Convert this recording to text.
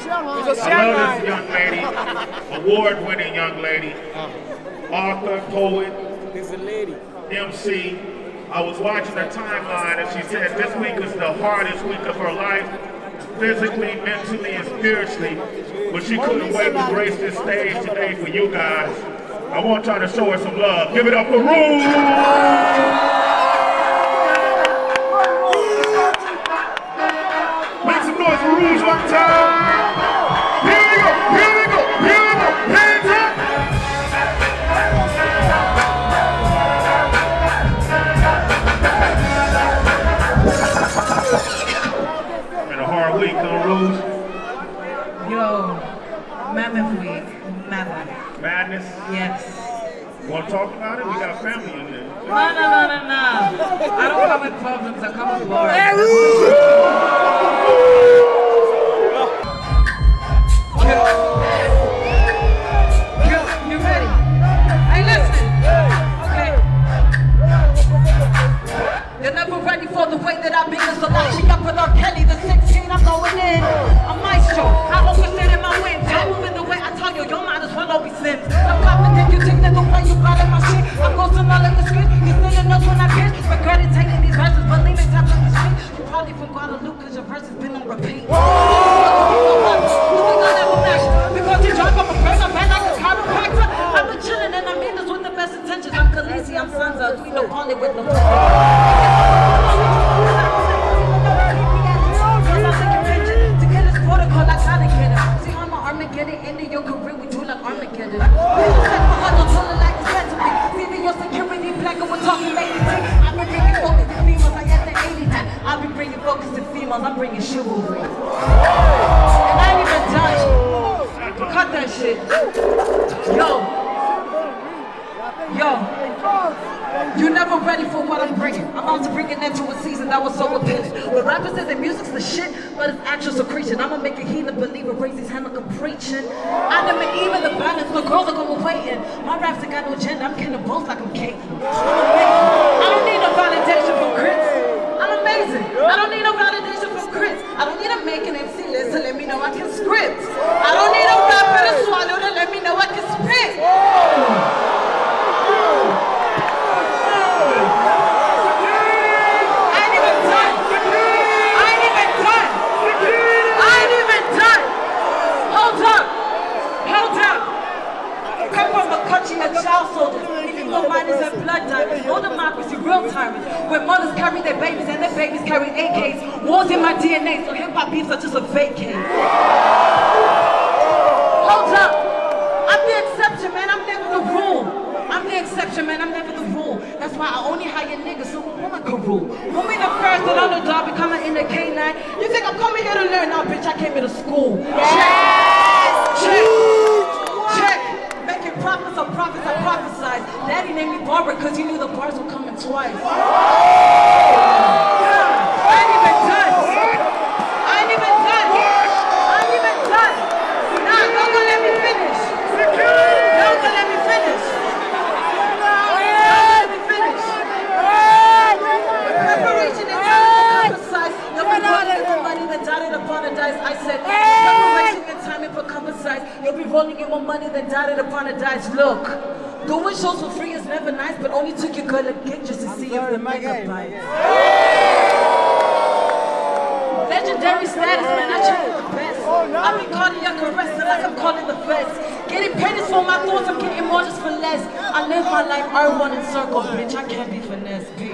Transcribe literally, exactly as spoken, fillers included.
I love this young lady, award-winning young lady, author, poet, M C. I was watching her timeline and she said this week is the hardest week of her life, physically, mentally, and spiritually. But she couldn't wait to grace this stage today for you guys. I want y'all to show her some love. Give it up for Rouge! Make some noise for Rouge one time! Here we go! Here we go! Here we go! Hands up! Been a hard week, huh, Rouge? Yo, mammoth week, mammoth. Madness? Yes. You want to talk about it? We got family in there. No, no, no, no, no. I don't come with problems, I come with glory. You ready? Hey, listen. Okay. You're never ready for the way that I've been, so lock me up with R. Kelly, the sixteen, I'm going in. I'm maestro, I overstand in my wins. I'm moving the way I tell you, your mind is well always sins. I'm confident you take that the way you got in my shit. I'm ghosting all in the script, you still knows when I get regurgitating these verses, believing time like this shit. You probably from Guadalupe, cause your verse has been on repeat. Because you drunk, I'm a friend, I'm bad like a chiropractor. I've been chilling and I mean this with the best intentions. I'm Khaleesi, I'm Sansa, we don't call it with no see how my Armageddon ended your career, we do like Armageddon. We don't set my heart, don't tell it like it's meant to be. Feeling your security black and we're talking lady T. I've been bringing focus to females, I got the eighty ten. I've been bringing focus to females, I'm bringing chivalry. And I ain't even done. Cut that shit. Yo. Yo. You're never ready for what I'm bringing. I'm about to bring an end to a season that was so appealing. Where rappers say that music's the shit, but it's actual secretion. I'ma make a heathen believer raise his hand like I'm preaching. Adam and Eve in the balance, the girls are going waiting. My raps ain't got no agenda, I'm killing both like I'm Caitlyn. I don't need no validation from crits. I'm amazing. I don't need no validation from crits. I don't need to make an M C list to let me know I can script. I don't need a rapper to swallow to let me know I can spit. A child soldier, illegal minors and blood diamonds, no democracy, real tyrants, where mothers carry their babies and their babies carry A Ks, wars in my D N A, so hip-hop beefs are just a vacate. Hold up, I'm the exception, man, I'm never the rule. I'm the exception, man, I'm never the rule. That's why I only hire niggas so a woman can rule. Woman the first and underdog becoming in the K nine. You think I'm coming here to learn? Now, bitch, I came here to school. Yes. Check. Check. Check. Making prophets of prophets, I prophesied. Daddy named me Barbara because he knew the bars were coming twice. I ain't even done. I ain't even done. I ain't even done. Nah, don't go let me finish. Don't go let me finish. Don't let me finish. Preparation and time to prophesize. You'll be rolling in more money than dotted upon a dice. I said, preparation and timing for compromise. You'll be rolling in more money than dotted upon a dice. Look, doing shows for free is never nice, but only took your girl a gig just to see if the makeup bites. Legendary status, man, I check for the best. I've been calling your caress like I'm calling the feds. Getting pennies for my thoughts, I'm getting more just for less. I live my life R one in circle, bitch, I can't be finesse.